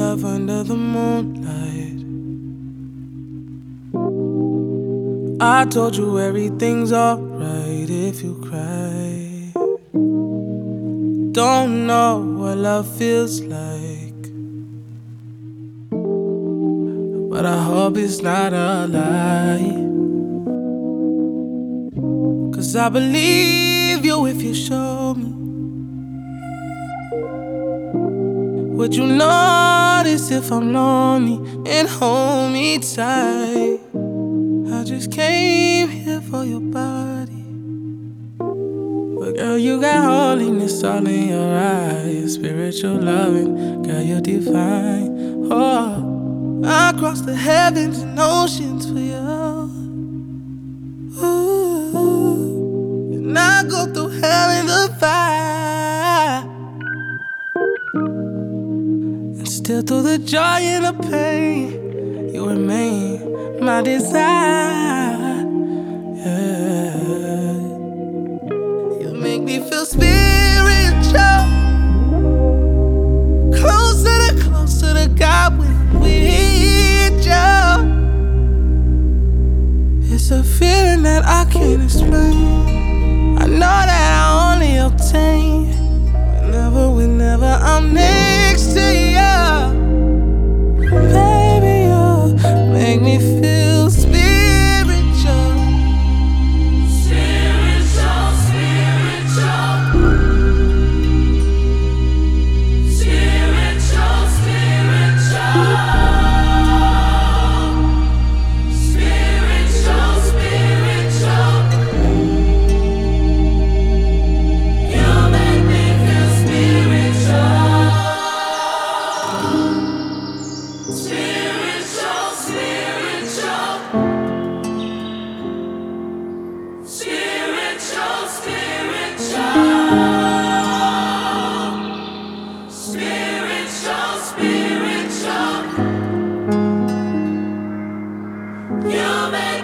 love under the moonlight. I told you everything's alright if you cry. Don't know what love feels like, but I hope it's not a lie. 'Cause I believe you if you show me. Would you notice if I'm lonely and hold me tight? I just came here for your body, but girl, you got holiness all in your eyes. Spiritual loving, girl, you're divine. Oh, I cross the heavens and oceans for you. Ooh, and I go through hell in the fire, and still through the joy and the pain, you remain my desire. Yeah. You make me feel spiritual, closer to God when I'm with you. It's a feeling that I can't explain. I know that I only obtain whenever I'm next to you. Baby, you make me feel spiritual. You make